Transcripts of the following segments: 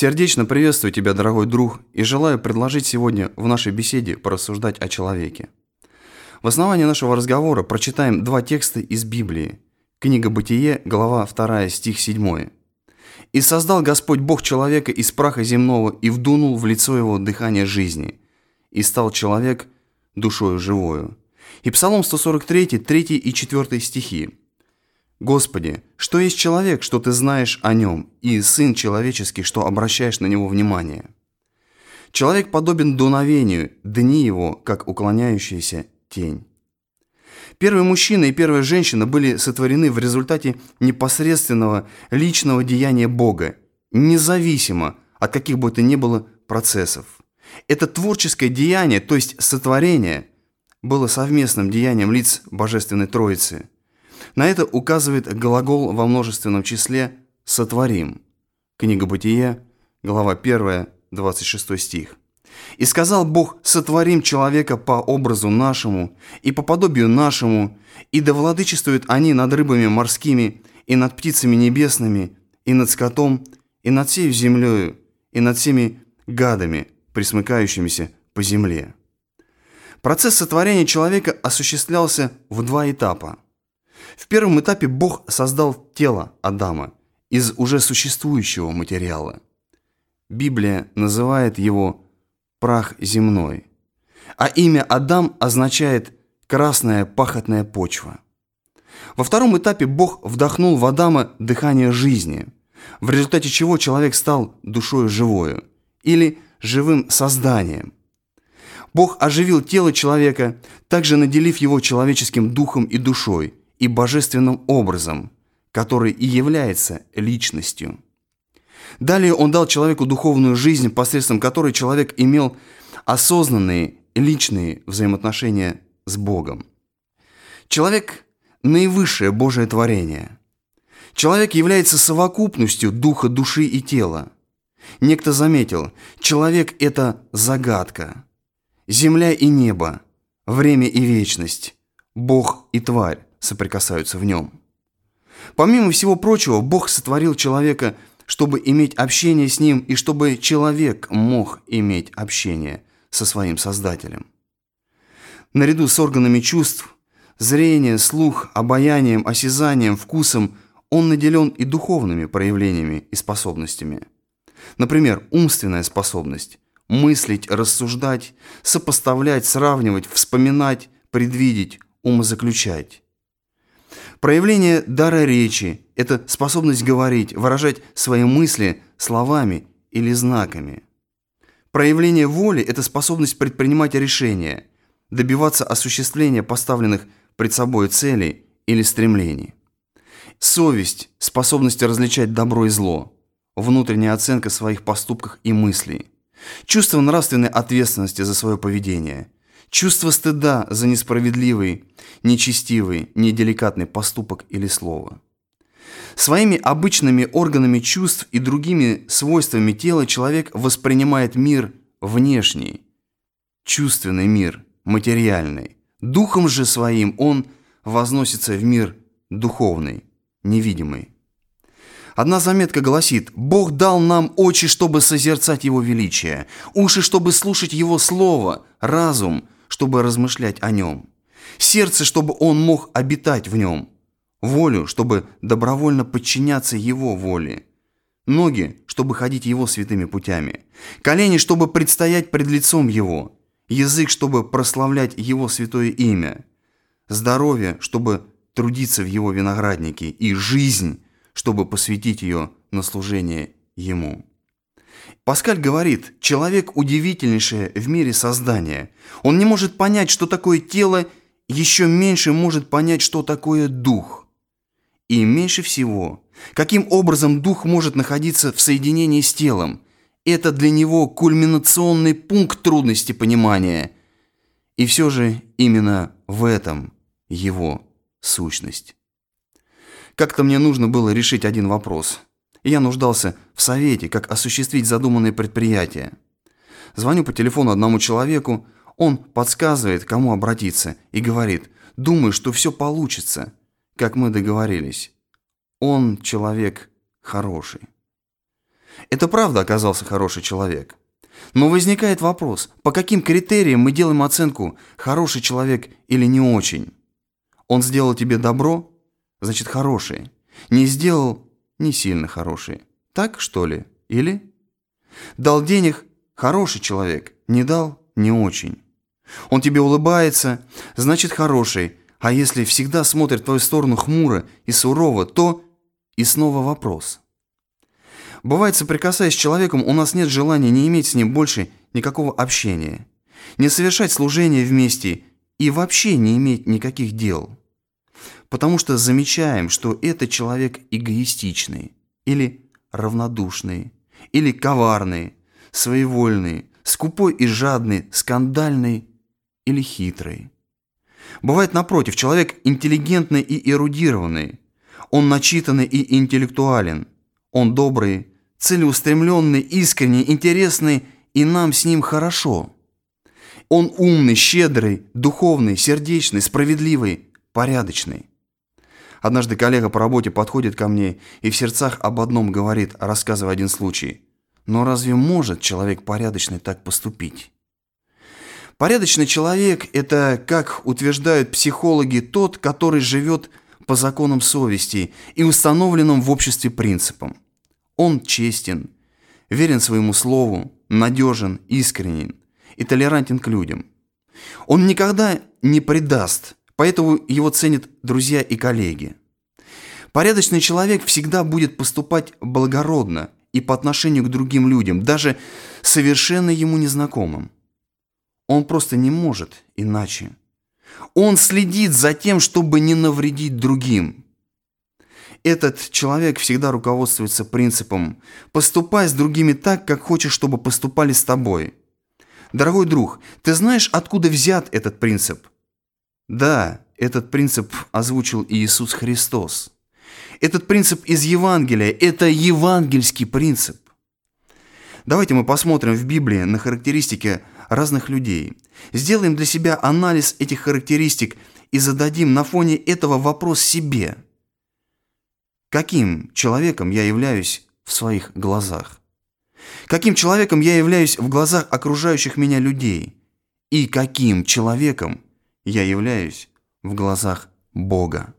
Сердечно приветствую тебя, дорогой друг, и желаю предложить сегодня в нашей беседе порассуждать о человеке. В основании нашего разговора прочитаем два текста из Библии. Книга Бытие, глава 2, стих 7. «И создал Господь Бог человека из праха земного, и вдунул в лицо его дыхание жизни, и стал человек душою живою». И Псалом 143, 3 и 4 стихи. «Господи, что есть человек, что Ты знаешь о нем, и сын человеческий, что обращаешь на него внимание? Человек подобен дуновению, дни его, как уклоняющаяся тень». Первый мужчина и первая женщина были сотворены в результате непосредственного личного деяния Бога, независимо от каких бы то ни было процессов. Это творческое деяние, то есть сотворение, было совместным деянием лиц Божественной Троицы. На это указывает глагол во множественном числе «сотворим». Книга Бытие, глава 1, 26 стих. «И сказал Бог, сотворим человека по образу нашему и по подобию нашему, и да владычествуют они над рыбами морскими, и над птицами небесными, и над скотом, и над всей землею, и над всеми гадами, пресмыкающимися по земле». Процесс сотворения человека осуществлялся в два этапа. В первом этапе Бог создал тело Адама из уже существующего материала. Библия называет его «прах земной», а имя Адам означает «красная пахотная почва». Во втором этапе Бог вдохнул в Адама дыхание жизни, в результате чего человек стал душою живою или живым созданием. Бог оживил тело человека, также наделив его человеческим духом и душой, и божественным образом, который и является личностью. Далее Он дал человеку духовную жизнь, посредством которой человек имел осознанные личные взаимоотношения с Богом. Человек – наивысшее Божие творение. Человек является совокупностью духа, души и тела. Некто заметил, человек – это загадка. Земля и небо, время и вечность, Бог и тварь соприкасаются в нем. Помимо всего прочего, Бог сотворил человека, чтобы иметь общение с ним и чтобы человек мог иметь общение со своим Создателем. Наряду с органами чувств, зрение, слух, обоянием, осязанием, вкусом, он наделен и духовными проявлениями и способностями. Например, умственная способность – мыслить, рассуждать, сопоставлять, сравнивать, вспоминать, предвидеть, умозаключать. Проявление дара речи – это способность говорить, выражать свои мысли словами или знаками. Проявление воли – это способность предпринимать решения, добиваться осуществления поставленных пред собой целей или стремлений. Совесть – способность различать добро и зло, внутренняя оценка своих поступков и мыслей, чувство нравственной ответственности за свое поведение, чувство стыда за несправедливый, нечестивый, неделикатный поступок или слово. Своими обычными органами чувств и другими свойствами тела человек воспринимает мир внешний, чувственный мир, материальный. Духом же своим он возносится в мир духовный, невидимый. Одна заметка гласит: «Бог дал нам очи, чтобы созерцать Его величие, уши, чтобы слушать Его слово, разум, чтобы размышлять о Нем, сердце, чтобы Он мог обитать в нем, волю, чтобы добровольно подчиняться Его воле, ноги, чтобы ходить Его святыми путями, колени, чтобы предстоять пред лицом Его, язык, чтобы прославлять Его святое имя, здоровье, чтобы трудиться в Его винограднике, и жизнь, чтобы посвятить ее на служение Ему». Паскаль говорит: человек – удивительнейшее в мире создание. Он не может понять, что такое тело, еще меньше может понять, что такое дух. И меньше всего, каким образом дух может находиться в соединении с телом. Это для него кульминационный пункт трудности понимания. И все же именно в этом его сущность. Как-то мне нужно было решить один вопрос. Я нуждался в совете, как осуществить задуманное предприятие. Звоню по телефону одному человеку, он подсказывает, к кому обратиться, и говорит: «Думаю, что все получится, как мы договорились. Он человек хороший». Это правда оказался хороший человек. Но возникает вопрос, по каким критериям мы делаем оценку, хороший человек или не очень? Он сделал тебе добро, значит хороший. Не сделал, не сильно хороший. Так, что ли? Или? Дал денег, хороший человек. Не дал, не очень. Он тебе улыбается, значит хороший. А если всегда смотрит в твою сторону хмуро и сурово, то и снова вопрос. Бывает, соприкасаясь с человеком, у нас нет желания не иметь с ним больше никакого общения, не совершать служения вместе и вообще не иметь никаких дел. Потому что замечаем, что этот человек эгоистичный, или равнодушный, или коварный, своевольный, скупой и жадный, скандальный или хитрый. Бывает, напротив, человек интеллигентный и эрудированный, он начитанный и интеллектуален, он добрый, целеустремленный, искренний, интересный, и нам с ним хорошо. Он умный, щедрый, духовный, сердечный, справедливый, порядочный. Однажды коллега по работе подходит ко мне и в сердцах об одном говорит, рассказывая один случай. Но разве может человек порядочный так поступить? Порядочный человек – это, как утверждают психологи, тот, который живет по законам совести и установленным в обществе принципам. Он честен, верен своему слову, надежен, искренен и толерантен к людям. Он никогда не предаст, поэтому его ценят друзья и коллеги. Порядочный человек всегда будет поступать благородно и по отношению к другим людям, даже совершенно ему незнакомым. Он просто не может иначе. Он следит за тем, чтобы не навредить другим. Этот человек всегда руководствуется принципом «поступай с другими так, как хочешь, чтобы поступали с тобой». Дорогой друг, ты знаешь, откуда взят этот принцип? Да, этот принцип озвучил Иисус Христос. Этот принцип из Евангелия, это евангельский принцип. Давайте мы посмотрим в Библии на характеристики разных людей. Сделаем для себя анализ этих характеристик и зададим на фоне этого вопрос себе. Каким человеком я являюсь в своих глазах? Каким человеком я являюсь в глазах окружающих меня людей? И каким человеком я являюсь в глазах Бога?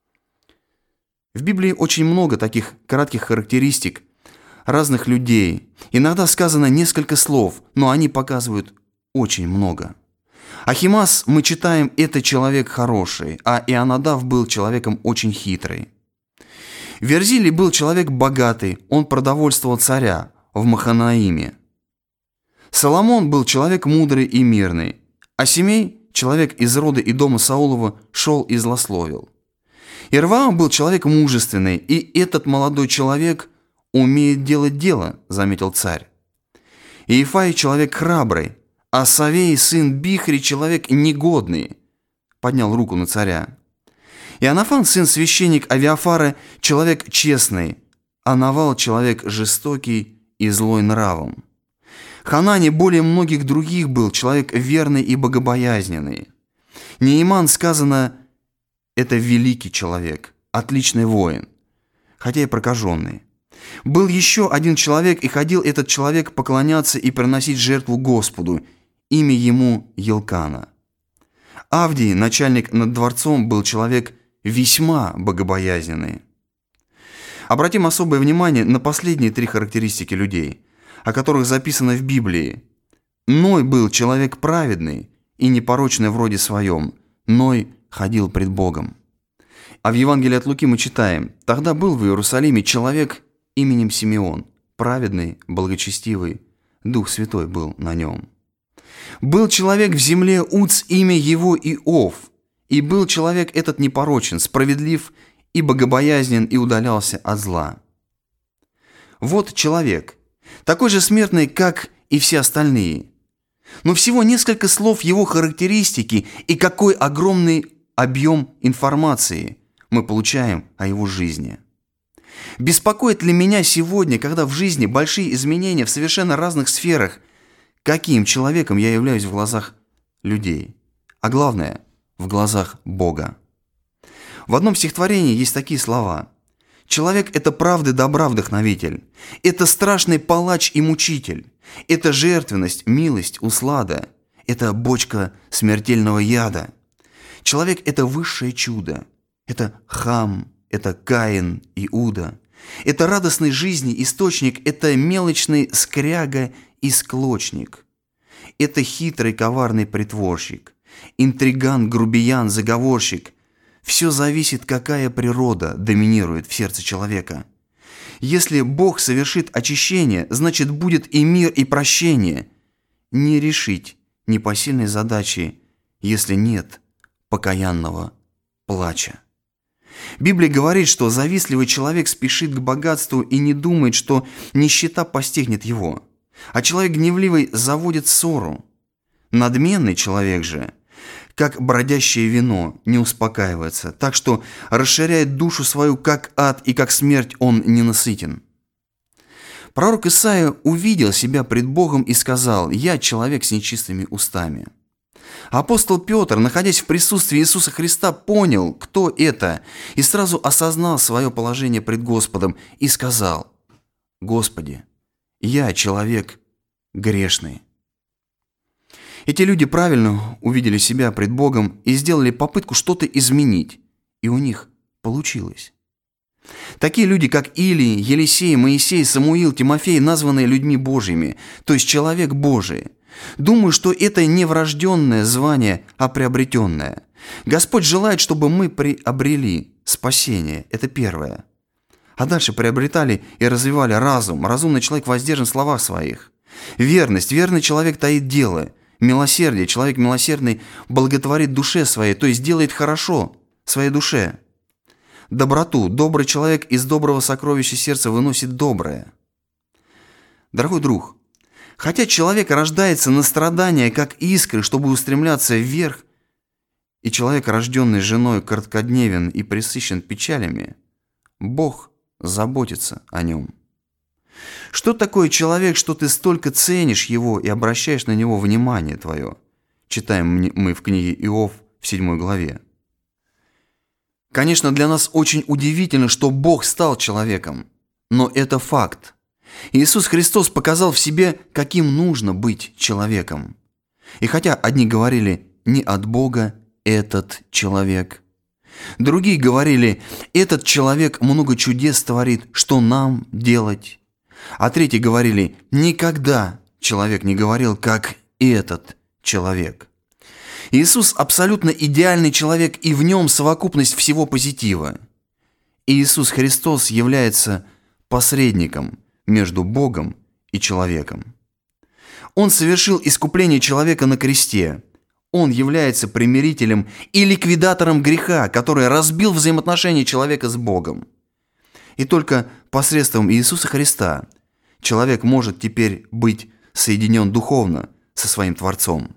В Библии очень много таких кратких характеристик разных людей. Иногда сказано несколько слов, но они показывают очень много. Ахимас, мы читаем, это человек хороший, а Ионадав был человеком очень хитрый. Верзилий был человек богатый, он продовольствовал царя в Маханаиме. Соломон был человек мудрый и мирный, а Семей, человек из рода и дома Саулова, шел и злословил. Ирваам был человек мужественный, и этот молодой человек умеет делать дело, заметил царь. Иефай человек храбрый, а Савей, сын Бихри, человек негодный, поднял руку на царя. Иоаннафан, сын священник Авиафара, человек честный, а Навал человек жестокий и злой нравом. Ханани более многих других был человек верный и богобоязненный. Неиман, сказано, это великий человек, отличный воин, хотя и прокаженный. Был еще один человек, и ходил этот человек поклоняться и приносить жертву Господу, имя ему Елкана. Авдий, начальник над дворцом, был человек весьма богобоязненный. Обратим особое внимание на последние три характеристики людей, о которых записано в Библии. Ной был человек праведный и непорочный в роде своем. Ной ходил пред Богом. А в Евангелии от Луки мы читаем: «Тогда был в Иерусалиме человек именем Симеон, праведный, благочестивый, Дух Святой был на нем. Был человек в земле Уц, имя его Иов, и был человек этот непорочен, справедлив и богобоязнен, и удалялся от зла». Вот человек, такой же смертный, как и все остальные. Но всего несколько слов его характеристики, и какой огромный объем информации мы получаем о его жизни. Беспокоит ли меня сегодня, когда в жизни большие изменения в совершенно разных сферах, каким человеком я являюсь в глазах людей, а главное, в глазах Бога? В одном стихотворении есть такие слова: Человек – это правды добра вдохновитель. Это страшный палач и мучитель. Это жертвенность, милость, услада. Это бочка смертельного яда. Человек – это высшее чудо. Это Хам, это Каин, Иуда. Это радостной жизни источник, это мелочный скряга и склочник. Это хитрый коварный притворщик, интриган, грубиян, заговорщик. Все зависит, какая природа доминирует в сердце человека. Если Бог совершит очищение, значит будет и мир, и прощение. Не решить непосильной задачи, если нет покаянного плача. Библия говорит, что завистливый человек спешит к богатству и не думает, что нищета постигнет его. А человек гневливый заводит ссору. Надменный человек же, как бродящее вино, не успокаивается, так что расширяет душу свою, как ад, и как смерть он ненасытен. Пророк Исаия увидел себя пред Богом и сказал: «Я человек с нечистыми устами». Апостол Петр, находясь в присутствии Иисуса Христа, понял, кто это, и сразу осознал свое положение пред Господом и сказал: «Господи, я человек грешный». Эти люди правильно увидели себя пред Богом и сделали попытку что-то изменить, и у них получилось. Такие люди, как Илий, Елисей, Моисей, Самуил, Тимофей, названные людьми Божьими, то есть человек Божий. Думаю, что это не врожденное звание, а приобретенное. Господь желает, чтобы мы приобрели спасение. Это первое. А дальше приобретали и развивали разум. Разумный человек воздержан в словах своих. Верность. Верный человек таит дело. Милосердие. Человек милосердный благотворит душе своей, то есть делает хорошо своей душе. Доброту. Добрый человек из доброго сокровища сердца выносит доброе. Дорогой друг, хотя человек рождается на страдания, как искры, чтобы устремляться вверх, и человек, рожденный женой, короткодневен и пресыщен печалями, Бог заботится о нем. Что такое человек, что ты столько ценишь его и обращаешь на него внимание твое? Читаем мы в книге Иов в 7 главе. Конечно, для нас очень удивительно, что Бог стал человеком, но это факт. Иисус Христос показал в себе, каким нужно быть человеком. И хотя одни говорили «не от Бога этот человек», другие говорили «этот человек много чудес творит, что нам делать?», а третьи говорили «никогда человек не говорил, как этот человек». Иисус абсолютно идеальный человек, и в нем совокупность всего позитива. Иисус Христос является посредником между Богом и человеком. Он совершил искупление человека на кресте. Он является примирителем и ликвидатором греха, который разбил взаимоотношения человека с Богом. И только посредством Иисуса Христа человек может теперь быть соединен духовно со своим Творцом.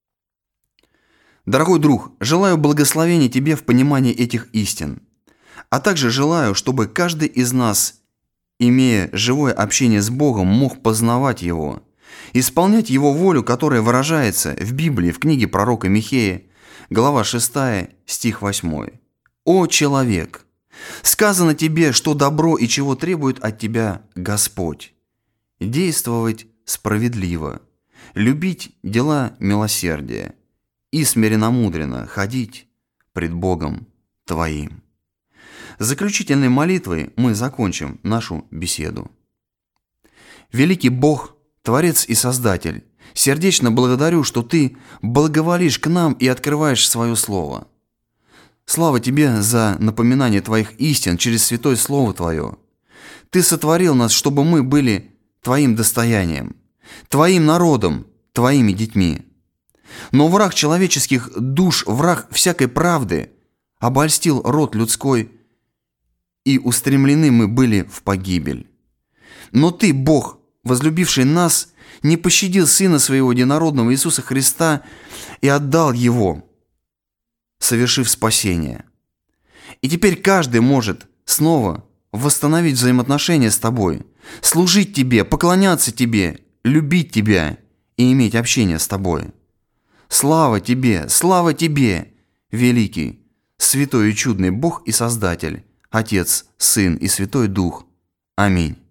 Дорогой друг, желаю благословения тебе в понимании этих истин, а также желаю, чтобы каждый из нас, имея живое общение с Богом, мог познавать Его, исполнять Его волю, которая выражается в Библии, в книге пророка Михея, глава 6, стих 8. «О человек! Сказано тебе, что добро и чего требует от тебя Господь. Действовать справедливо, любить дела милосердия и смиренномудренно ходить пред Богом твоим». Заключительной молитвой мы закончим нашу беседу. Великий Бог, Творец и Создатель, сердечно благодарю, что Ты благоволишь к нам и открываешь Свое Слово. Слава Тебе за напоминание Твоих истин через Святое Слово Твое. Ты сотворил нас, чтобы мы были Твоим достоянием, Твоим народом, Твоими детьми. Но враг человеческих душ, враг всякой правды, обольстил род людской, и устремлены мы были в погибель. Но Ты, Бог, возлюбивший нас, не пощадил Сына Своего Единородного Иисуса Христа и отдал Его, совершив спасение. И теперь каждый может снова восстановить взаимоотношения с Тобой, служить Тебе, поклоняться Тебе, любить Тебя и иметь общение с Тобой. Слава Тебе, великий, святой и чудный Бог и Создатель. Отец, Сын и Святой Дух. Аминь.